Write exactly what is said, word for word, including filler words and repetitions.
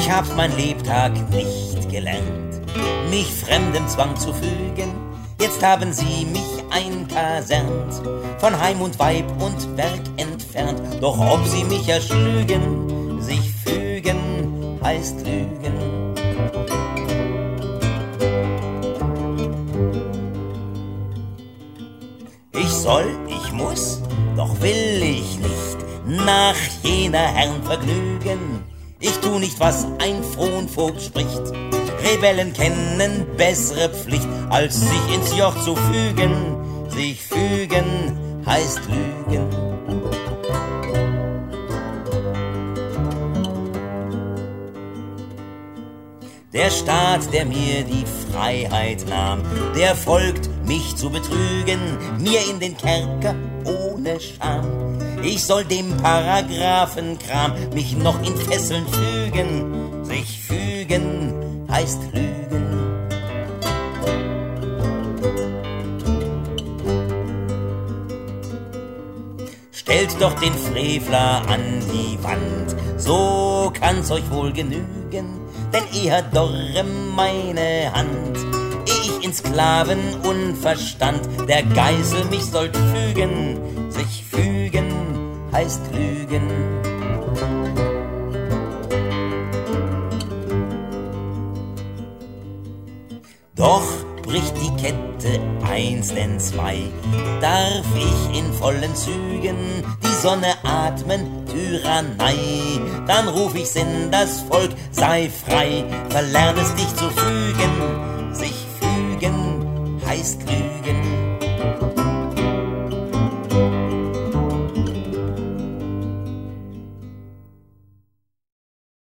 Ich hab mein Lebtag nicht gelernt, mich fremdem Zwang zu fügen. Jetzt haben sie mich einkasernt, von Heim und Weib und Werk entfernt. Doch ob sie mich erschlügen, sich fügen heißt lügen. Ich soll, ich muss, doch will ich nicht nach jener Herrn vergnügen. Ich tu nicht, was ein Fronvogt spricht. Rebellen kennen bessere Pflicht, als sich ins Joch zu fügen. Sich fügen heißt lügen. Der Staat, der mir die Freiheit nahm, der folgt, mich zu betrügen, mir in den Kerker ohne Scham. Ich soll dem Paragraphenkram mich noch in Fesseln fügen. Sich fügen heißt lügen. Stellt doch den Frevler an die Wand, so kann's euch wohl genügen, denn eher dorre meine Hand, ehe ich in Sklavenunverstand der Geisel mich sollt fügen. Sich fügen heißt lügen. Doch bricht die Kette einst entzwei, darf ich in vollen Zügen die Sonne atmen, Tyrannei. Dann ruf ich's in das Volk, sei frei, verlern es dich zu fügen. Sich fügen heißt lügen.